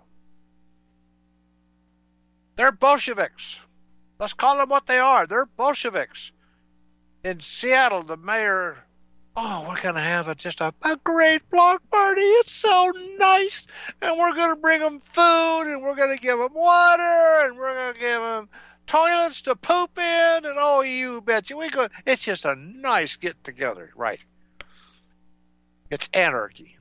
They're Bolsheviks. Let's call them what they are. They're Bolsheviks. In Seattle, the mayor, oh, we're going to have a, just a, a great block party. It's so nice. And we're going to bring them food, and we're going to give them water, and we're going to give them toilets to poop in, and oh, you betcha. We go. It's just a nice get-together, right? It's anarchy.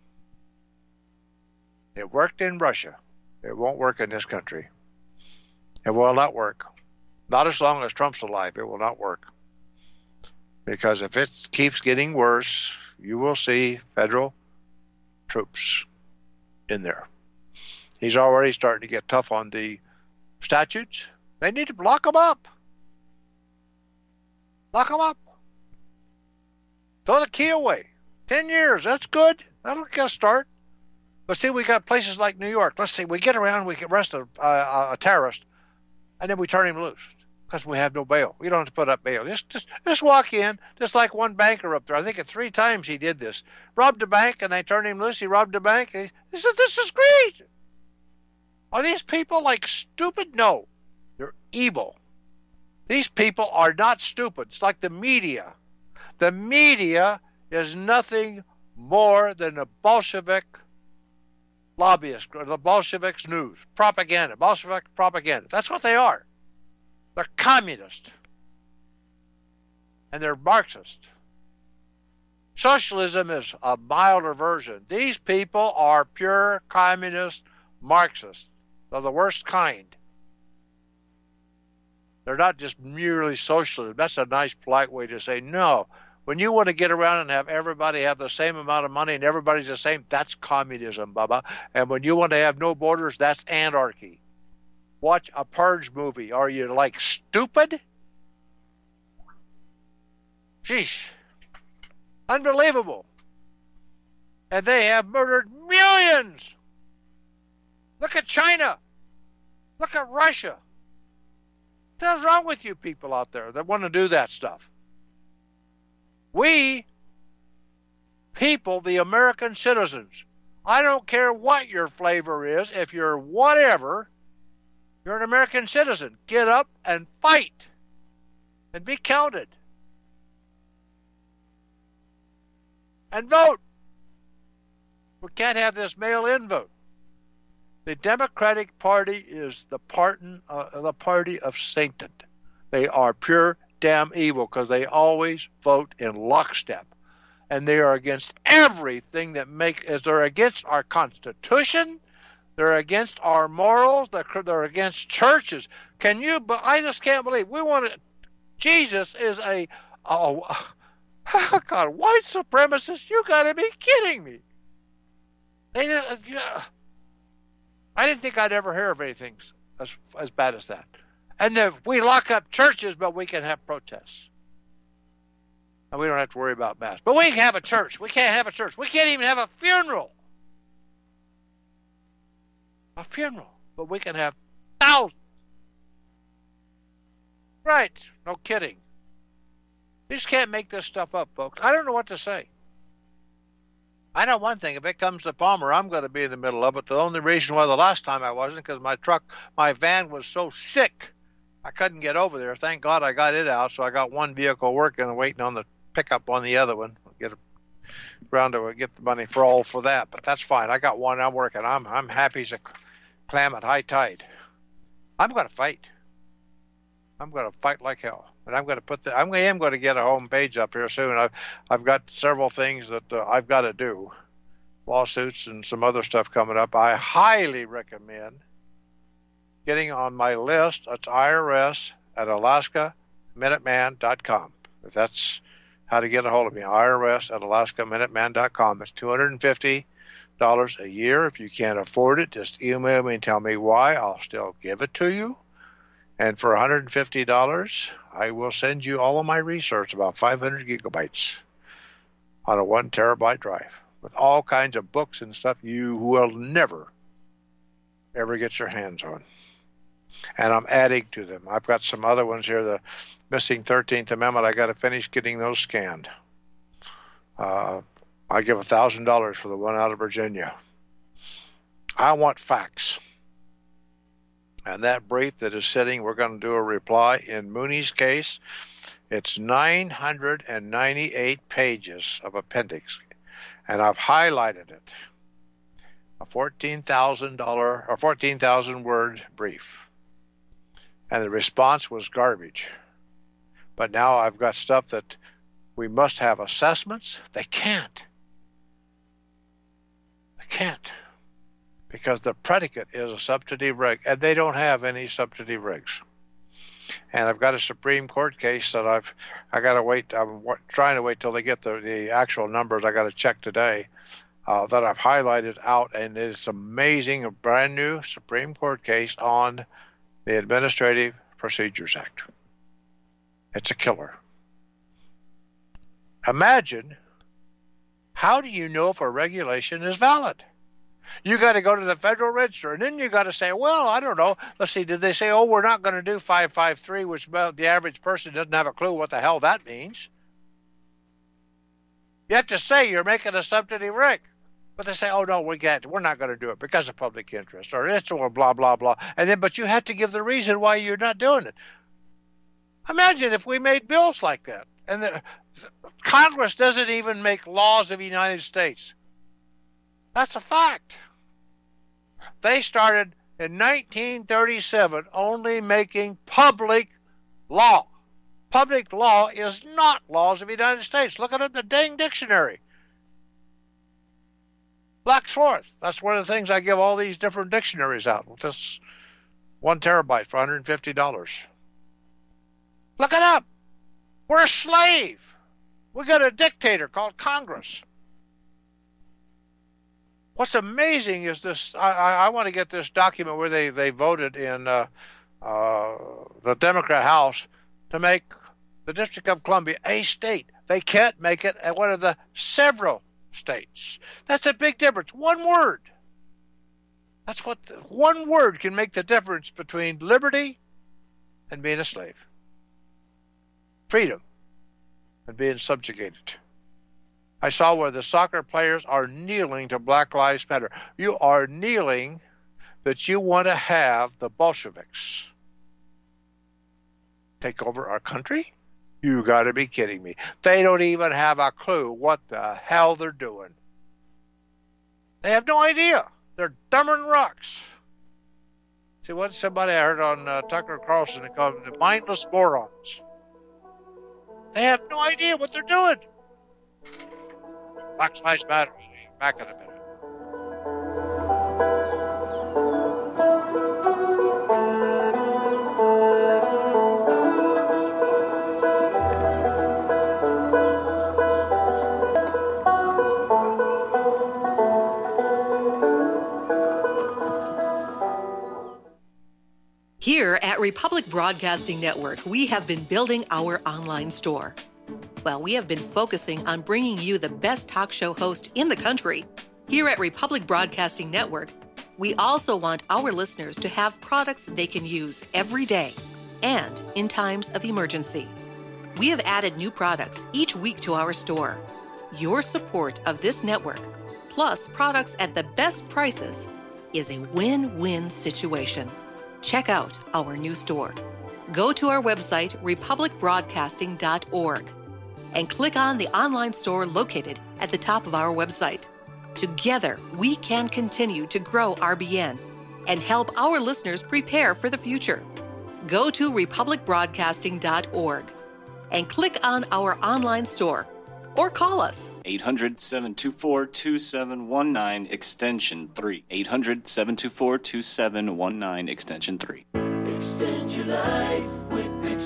It worked in Russia. It won't work in this country. It will not work. Not as long as Trump's alive. It will not work. Because if it keeps getting worse, you will see federal troops in there. He's already starting to get tough on the statutes. They need to lock them up. Lock them up. Throw the key away. Ten years, that's good. That'll get a start. But see, we got places like New York. Let's see, we get around, we can arrest a, a, a terrorist, and then we turn him loose because we have no bail. We don't have to put up bail. Just, just, just walk in, just like one banker up there. I think it three times he did this. Robbed a bank, and they turned him loose. He robbed a bank. He, he said, this is great. Are these people like stupid? No. They're evil. These people are not stupid. It's like the media. The media is nothing more than a Bolshevik lobbyist, the Bolsheviks news, propaganda, Bolshevik propaganda. That's what they are. They're communist. And they're Marxist. Socialism is a milder version. These people are pure communist Marxists. They're the worst kind. They're not just merely socialism. That's a nice, polite way to say no. When you want to get around and have everybody have the same amount of money and everybody's the same, that's communism, Bubba. And when you want to have no borders, that's anarchy. Watch a Purge movie. Are you, like, stupid? Sheesh. Unbelievable. And they have murdered millions. Look at China. Look at Russia. What the hell's wrong with you people out there that want to do that stuff? We, people, the American citizens, I don't care what your flavor is, if you're whatever, you're an American citizen. Get up and fight and be counted. And vote. We can't have this mail-in vote. The Democratic Party is the, pardon, uh, the party of Satan. They are pure damn evil because they always vote in lockstep. And they are against everything that makes, as they're against our Constitution, they're against our morals, they're, they're against churches. Can you, but I just can't believe, we want to, Jesus is a, oh, God, white supremacist, you got to be kidding me. They, uh, yeah. I didn't think I'd ever hear of anything as, as bad as that. And the, we lock up churches, but we can have protests. And we don't have to worry about mass. But we can have a church. We can't have a church. We can't even have a funeral. A funeral. But we can have thousands. Right. No kidding. You just can't make this stuff up, folks. I don't know what to say. I know one thing. If it comes to Palmer, I'm going to be in the middle of it. The only reason why the last time I wasn't because my truck, my van was so sick, I couldn't get over there. Thank God I got it out, so I got one vehicle working and waiting on the pickup on the other one. I'll get around to get the money for all for that, but that's fine. I got one. I'm working. I'm I'm happy as a clam at high tide. I'm going to fight. I'm going to fight like hell. And I'm going to put the, I'm, I am going to get a home page up here soon. I've, I've got several things that uh, I've got to do. Lawsuits and some other stuff coming up. I highly recommend getting on my list. It's I R S at Alaska Minuteman dot com. If that's how to get a hold of me, I R S at Alaska Minuteman dot com. It's two hundred fifty dollars a year. If you can't afford it, just email me and tell me why. I'll still give it to you. And for one hundred fifty dollars, I will send you all of my research, about five hundred gigabytes on a one terabyte drive with all kinds of books and stuff you will never, ever get your hands on. And I'm adding to them. I've got some other ones here, the missing thirteenth Amendment. I got to finish getting those scanned. Uh, I give one thousand dollars for the one out of Virginia. I want facts. And that brief that is sitting, we're going to do a reply. In Mooney's case, it's nine hundred ninety-eight pages of appendix. And I've highlighted it. A fourteen thousand dollars or fourteen thousand word brief. And the response was garbage. But now I've got stuff that we must have assessments. They can't. They can't. Because the predicate is a substantive rig, and they don't have any substantive rigs. And I've got a Supreme Court case that I've I got to wait. I'm trying to wait till they get the, the actual numbers. I got to check today uh, that I've highlighted out, and it's amazing. A brand new Supreme Court case on the Administrative Procedures Act. It's a killer. Imagine, how do you know if a regulation is valid? You got to go to the Federal Register, and then you got to say, well, I don't know. Let's see, did they say, oh, we're not going to do five five three, which the average person doesn't have a clue what the hell that means. You have to say you're making a substantive rig. But they say, oh, no, we can't. We're not going to do it because of public interest, or it's or blah, blah, blah. And then, but you have to give the reason why you're not doing it. Imagine if we made bills like that. And the, Congress doesn't even make laws of the United States. That's a fact. They started in nineteen thirty-seven only making public law. Public law is not laws of the United States. Look at it in the dang dictionary. Black's Fourth. That's one of the things I give all these different dictionaries out with this one terabyte for one hundred fifty dollars. Look it up. We're a slave. We got a dictator called Congress. What's amazing is this, I, I, I want to get this document where they, they voted in uh, uh, the Democrat House to make the District of Columbia a state. They can't make it one of the several states. That's a big difference. One word. That's what the, one word can make the difference between liberty and being a slave. Freedom and being subjugated. I saw where the soccer players are kneeling to Black Lives Matter. You are kneeling that you want to have the Bolsheviks take over our country? You got to be kidding me. They don't even have a clue what the hell they're doing. They have no idea. They're dumber than rocks. See, what somebody I heard on uh, Tucker Carlson, they call them the mindless morons. They have no idea what they're doing. Black Lives Matter. Back in a minute. Here at Republic Broadcasting Network, we have been building our online store. Well, we have been focusing on bringing you the best talk show host in the country. Here at Republic Broadcasting Network, we also want our listeners to have products they can use every day and in times of emergency. We have added new products each week to our store. Your support of this network, plus products at the best prices, is a win-win situation. Check out our new store. Go to our website, republic broadcasting dot org, and click on the online store located at the top of our website. Together, we can continue to grow R B N and help our listeners prepare for the future. Go to republic broadcasting dot org and click on our online store or call us. eight hundred, seven two four, two seven one nine, extension three. eight hundred, seven two four, two seven one nine, extension three. Extend your life with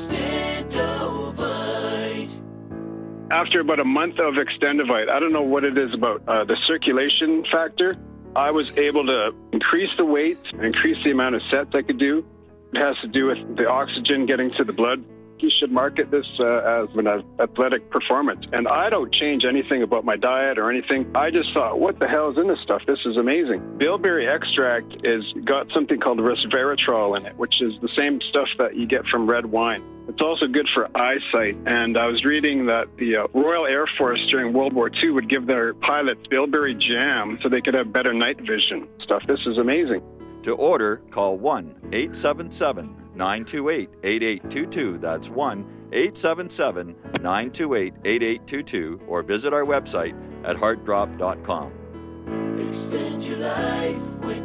Extendovite. After about a month of Extendovite, I don't know what it is about uh, the circulation factor, I was able to increase the weight, increase the amount of sets I could do. It has to do with the oxygen getting to the blood. You should market this uh, as an athletic performance. And I don't change anything about my diet or anything. I just thought, what the hell is in this stuff? This is amazing. Bilberry extract is got something called resveratrol in it, which is the same stuff that you get from red wine. It's also good for eyesight. And I was reading that the uh, Royal Air Force during World War Two would give their pilots bilberry jam so they could have better night vision stuff. This is amazing. To order, call one eight seven seven, nine two eight, eight eight two two. That's one eight seven seven, nine two eight, eight eight two two, or visit our website at heart drop dot com. Extend your life with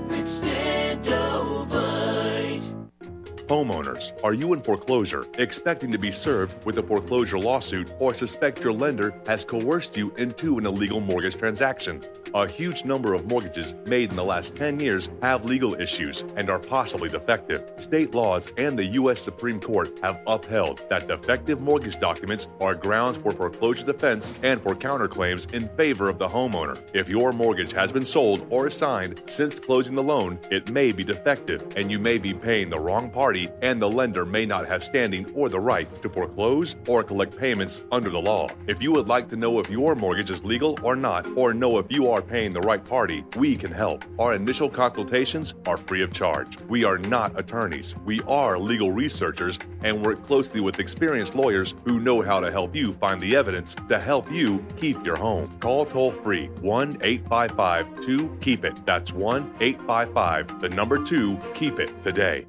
Extendovite. Homeowners, are you in foreclosure, expecting to be served with a foreclosure lawsuit, or suspect your lender has coerced you into an illegal mortgage transaction? A huge number of mortgages made in the last ten years have legal issues and are possibly defective. State laws and the U S Supreme Court have upheld that defective mortgage documents are grounds for foreclosure defense and for counterclaims in favor of the homeowner. If your mortgage has been sold or assigned since closing the loan, it may be defective and you may be paying the wrong party, and the lender may not have standing or the right to foreclose or collect payments under the law. If you would like to know if your mortgage is legal or not, or know if you are paying the right party, we can help. Our initial consultations are free of charge. We are not attorneys. We are legal researchers and work closely with experienced lawyers who know how to help you find the evidence to help you keep your home. Call toll free one eight five five, two, keep it. That's one eight five five, the number two, keep it today.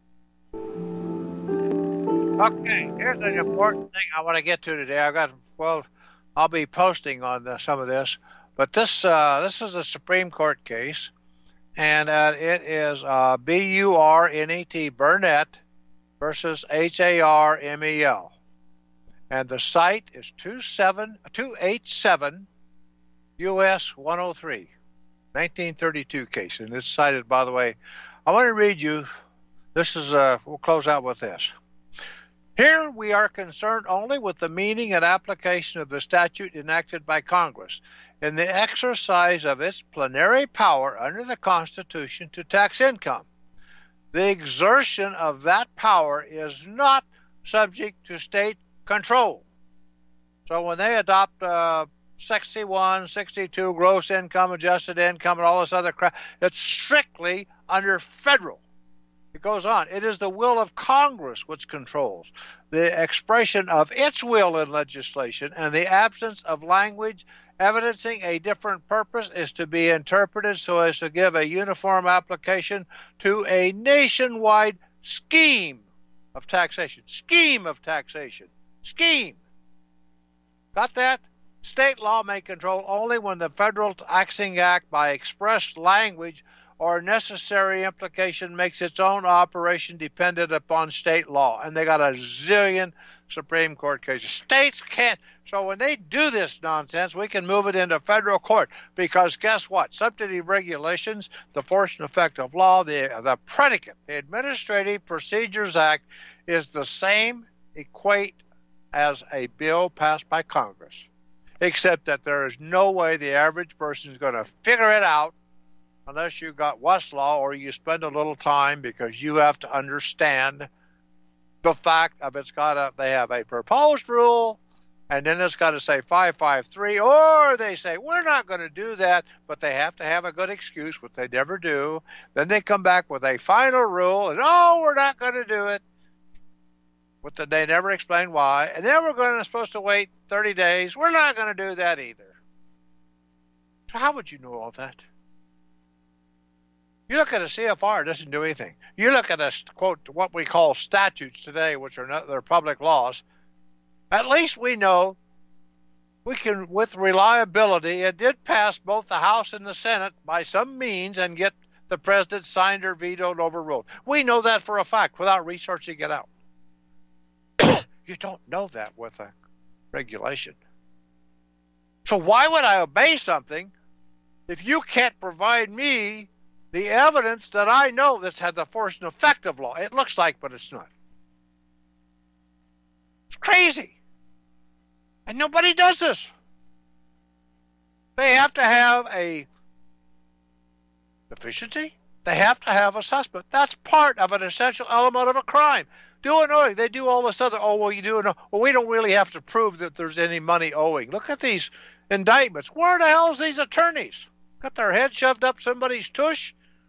Okay, here's an important thing I want to get to today. I've got, well, I'll be posting on the, some of this, but this uh, this is a Supreme Court case, and uh, it is uh, B U R N E T, Burnett versus H A R M E L. And the site is two eighty-seven U S one oh three, nineteen thirty-two case. And it's cited, by the way. I want to read you, this is, uh, we'll close out with this. Here we are concerned only with the meaning and application of the statute enacted by Congress in the exercise of its plenary power under the Constitution to tax income. The exertion of that power is not subject to state control. So when they adopt uh, sixty-one, sixty-two, gross income, adjusted income, and all this other crap. It's strictly under federal. It goes on. It is the will of Congress which controls the expression of its will in legislation, and the absence of language evidencing a different purpose is to be interpreted so as to give a uniform application to a nationwide scheme of taxation. Scheme of taxation. Scheme. Got that? State law may control only when the Federal Taxing Act, by express language or necessary implication, makes its own operation dependent upon state law. And they got a zillion Supreme Court cases. States can't. So when they do this nonsense, we can move it into federal court, because guess what? Substantive regulations, the force and effect of law, the, the predicate, the Administrative Procedures Act is the same equate as a bill passed by Congress, except that there is no way the average person is going to figure it out unless you got Westlaw, or you spend a little time, because you have to understand the fact of it's got a, they have a proposed rule, and then it's got to say five five three, or they say, we're not going to do that, but they have to have a good excuse, which they never do. Then they come back with a final rule, and oh, we're not going to do it. But the, they never explain why. And then we're going to supposed to wait thirty days. We're not going to do that either. So how would you know all that? You look at a C F R, it doesn't do anything. You look at a, quote, what we call statutes today, which are not, they're public laws. At least we know we can, with reliability, it did pass both the House and the Senate by some means and get the president signed or vetoed, overruled. We know that for a fact without researching it out. You don't know that with a regulation. So why would I obey something if you can't provide me the evidence that I know that's had the force and effect of law? It looks like, but it's not. It's crazy. And nobody does this. They have to have a deficiency. They have to have a suspect. That's part of an essential element of a crime. Doing owing. They do all this other, oh, well, you do know. Well, we don't really have to prove that there's any money owing. Look at these indictments. Where the hell is these attorneys? Got their head shoved up somebody's tush?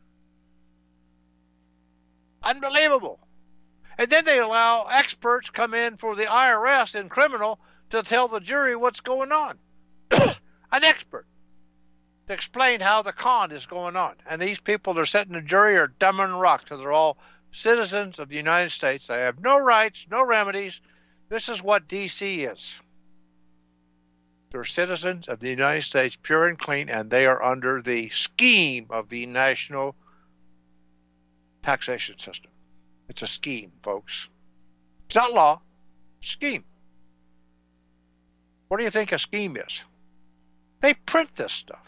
Unbelievable. And then they allow experts come in for the I R S in criminal to tell the jury what's going on. An expert to explain how the con is going on. And these people that are sitting in the jury are dumb and rock, because they're all citizens of the United States. They have no rights, no remedies. This is what D C is. They're citizens of the United States, pure and clean, and they are under the scheme of the national taxation system. It's a scheme, folks. It's not law. Scheme. What do you think a scheme is? They print this stuff.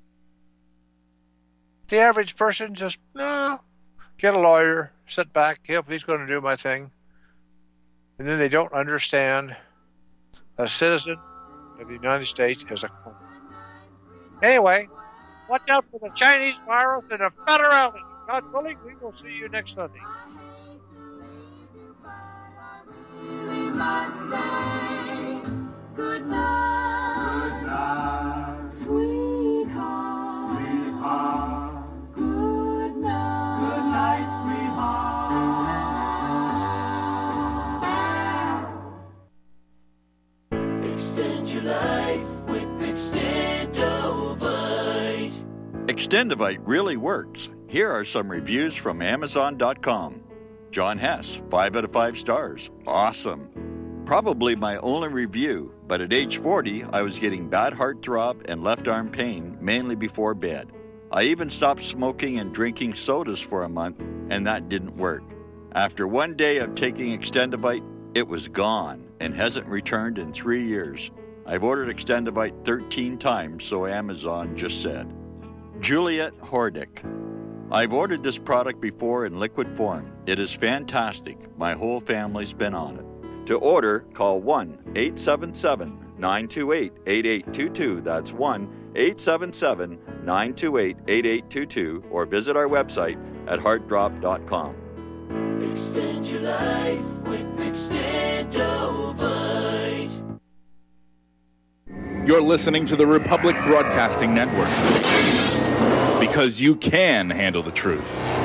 The average person just, no, get a lawyer, sit back, yep, he's going to do my thing. And then they don't understand a citizen of the United States is a crime. Anyway, watch out for the Chinese virus and the federality. God willing, we will see you next Sunday. Good night, good night, sweetheart, sweetheart. Good night, good night, sweetheart. Extend your life with Extendovite. Extendovite really works. Here are some reviews from Amazon dot com. John Hess, five out of five stars. Awesome. Probably my only review, but at age forty, I was getting bad heart throb and left arm pain, mainly before bed. I even stopped smoking and drinking sodas for a month, and that didn't work. After one day of taking Extendovite, it was gone and hasn't returned in three years. I've ordered Extendovite thirteen times, so Amazon just said. Juliet Hordick. I've ordered this product before in liquid form. It is fantastic. My whole family's been on it. To order, call one eight seven seven, nine two eight, eight eight two two. That's one eight seven seven, nine two eight, eight eight two two, or visit our website at heart drop dot com. Extend your life with Extendovite. Your You're listening to the Republic Broadcasting Network. Because you can handle the truth.